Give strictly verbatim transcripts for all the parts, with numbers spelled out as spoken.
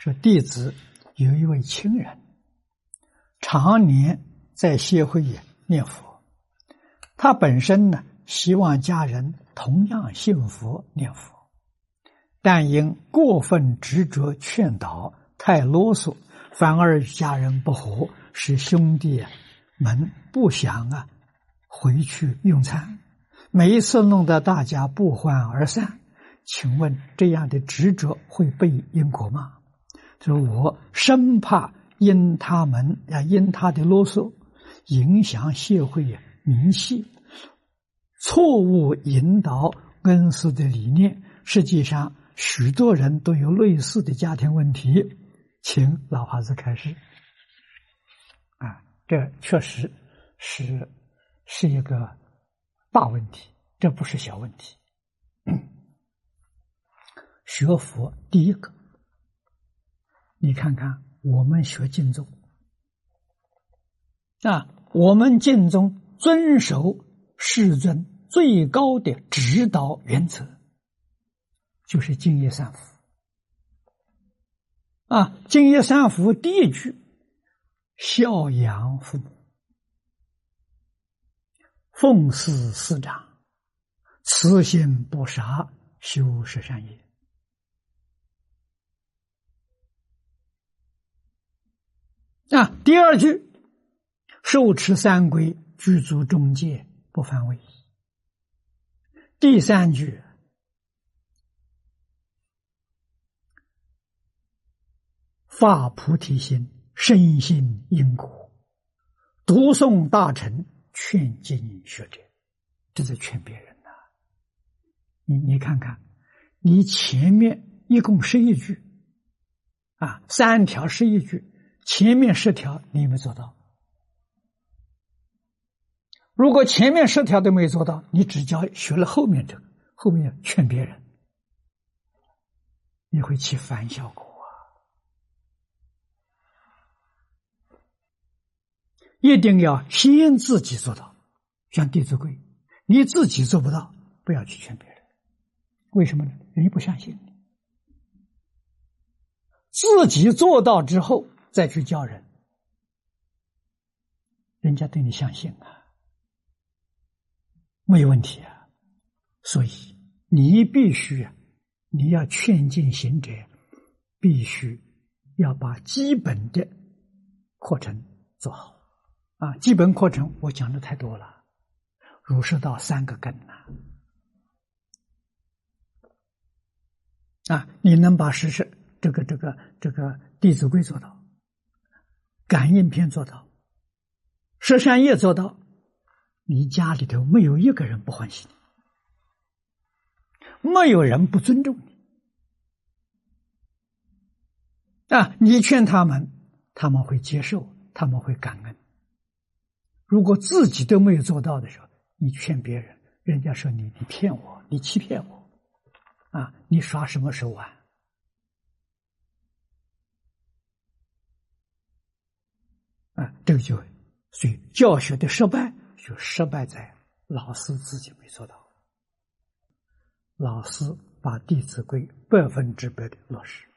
说弟子有一位亲人，常年在协会念佛，他本身呢希望家人同样信佛念佛，但因过分执着劝导，太啰嗦，反而与家人不和，使兄弟们不想啊回去用餐，每一次弄得大家不欢而散。请问这样的执着会背因果吗？说我生怕因他们啊因他的啰嗦影响协会名气，错误引导恩师的理念。实际上许多人都有类似的家庭问题，请老法师开示。啊，这确实是是一个大问题，这不是小问题。学佛第一个，你看看我们学经宗啊，我们经宗遵守世尊最高的指导原则，就是敬业三福啊。敬业三福第一句，孝养父母，奉事师长，慈心不杀，修十善业。啊，第二句，受持三规，具足中戒，不犯违仪。第三句，发菩提心，深信因果，读诵大乘，劝进学者，这是劝别人的、啊。你你看看，你前面一共十一句，啊，三条十一句。前面十条你有没有做到？如果前面十条都没有做到，你只教学了后面这个，后面劝别人，你会起反效果啊！一定要先自己做到，像《弟子规》，你自己做不到，不要去劝别人。为什么呢？人家不相信你。自己做到之后再去教人，人家对你相信啊，没有问题啊。所以你必须啊，你要劝进行者，必须要把基本的课程做好啊。基本课程我讲的太多了，儒释道三个根呐、啊，啊，你能把实施这个这个这个《弟子规》做到，感应篇做到，十善业做到，你家里头没有一个人不欢喜你，没有人不尊重你啊！你劝他们，他们会接受，他们会感恩。如果自己都没有做到的时候，你劝别人，人家说你你骗我，你欺骗我啊！你耍什么手腕？啊，这个就所以教学的失败就失败在老师自己没做到，老师把《弟子规》百分之百的落实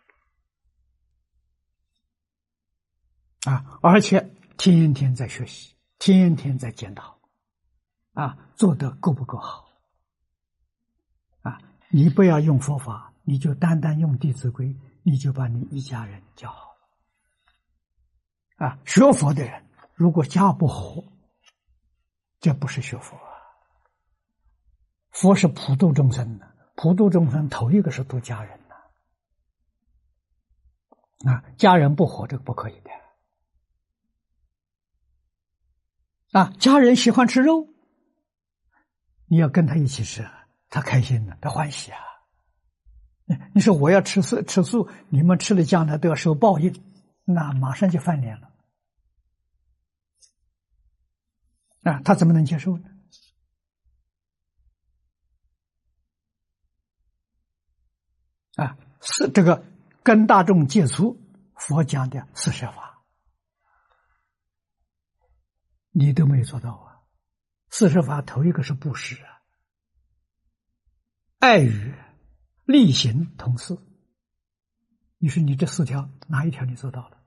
啊，而且天天在学习，天天在检讨啊，做得够不够好啊？你不要用佛法，你就单单用《弟子规》，你就把你一家人教好啊。学佛的人如果家不和，这不是学佛啊。佛是普度众生的，普度众生头一个是度家人的啊，家人不和这个不可以的啊。家人喜欢吃肉，你要跟他一起吃，他开心了，他欢喜啊。你说我要吃素吃素，你们吃了将来都要受报应，那马上就翻脸了啊，他怎么能接受呢？啊，是这个跟大众接触，佛讲的四摄法，你都没有做到啊。四摄法头一个是布施啊，爱语、力行同事你说你这四条哪一条你做到了？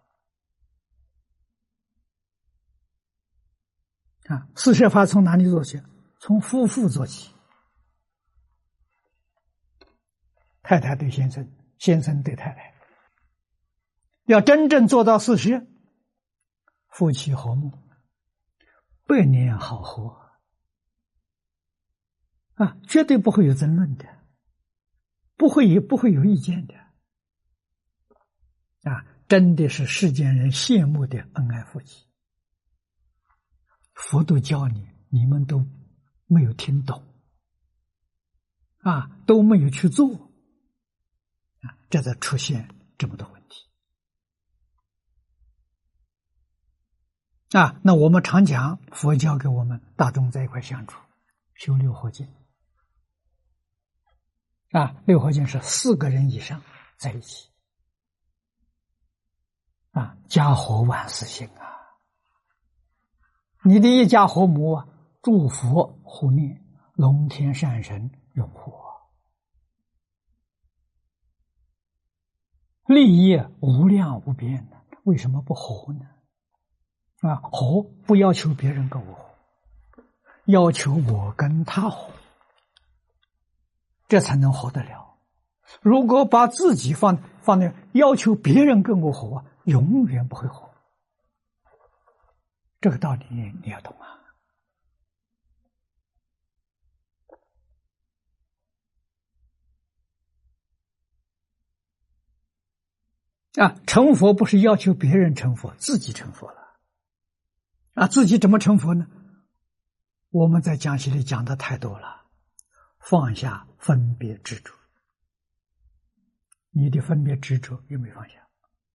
啊，四摄法从哪里做起？从夫妇做起。太太对先生，先生对太太，要真正做到四摄，夫妻和睦，百年好合啊，绝对不会有争论的，不会有不会有意见的啊，真的是世间人羡慕的恩爱夫妻。佛都教你，你们都没有听懂啊，都没有去做啊，这才出现这么多问题啊。那我们常讲，佛教给我们大众在一块相处，修六合敬啊，六合敬是四个人以上在一起啊，家和万事兴啊。你的一家和睦啊，诸佛护念，龙天善神拥护，利益无量无边的，为什么不和呢？啊，和不要求别人跟我和，要求我跟他和，这才能和得了。如果把自己放放在要求别人跟我和，永远不会和。这个道理你要懂啊！啊，成佛不是要求别人成佛，自己成佛了。啊，自己怎么成佛呢？我们在讲习里讲的太多了，放下分别执着。你的分别执着有没有放下？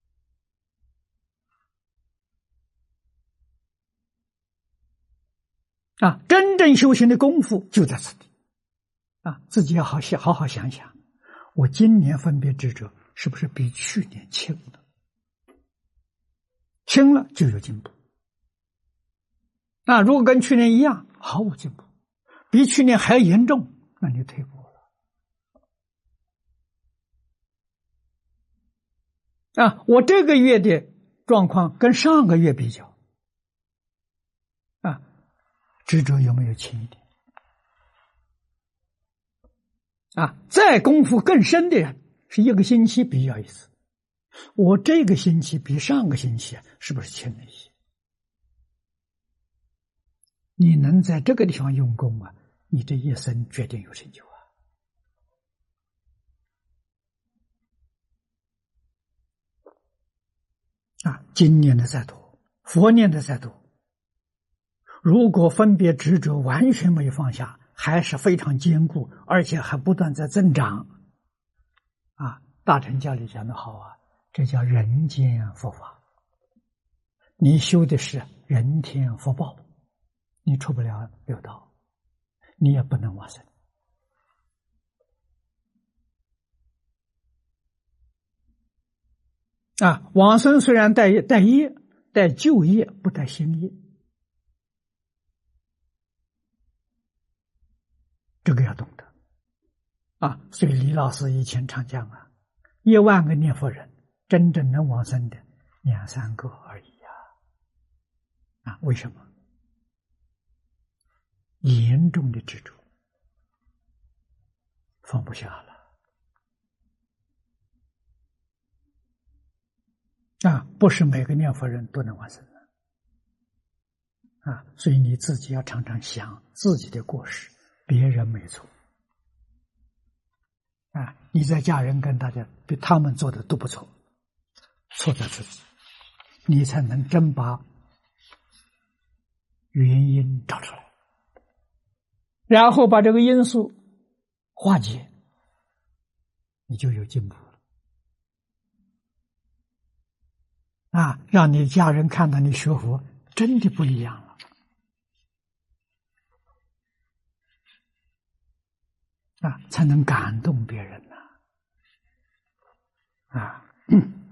啊，真正修行的功夫就在此地啊！自己要好想好好想想，我今年分别执着是不是比去年轻了？轻了就有进步。那如果跟去年一样，毫无进步，比去年还要严重，那你退步了。啊，我这个月的状况跟上个月比较，啊，执着有没有轻一点？啊，再功夫更深的人是一个星期比较一次，我这个星期比上个星期是不是轻了一些？你能在这个地方用功啊，你这一生决定有成就啊！啊，经念的再多，佛念的再多，如果分别执着完全没有放下，还是非常坚固，而且还不断在增长啊！大乘教里讲的好啊，这叫人间佛法。你修的是人天福报，你出不了六道，你也不能往生啊！往生虽然带带业，带旧业，不带新业，这个要懂得啊！所以李老师以前常讲啊，一万个念佛人，真正能往生的两三个而已啊！啊，为什么？严重的执着，放不下了啊！不是每个念佛人都能往生的啊！所以你自己要常常想自己的过失，别人没错啊！你在家人跟大家比他们做的都不错，错在自己，你才能真把原因找出来。然后把这个因素化解，你就有进步了啊！让你家人看到你学佛真的不一样了啊，才能感动别人呢啊！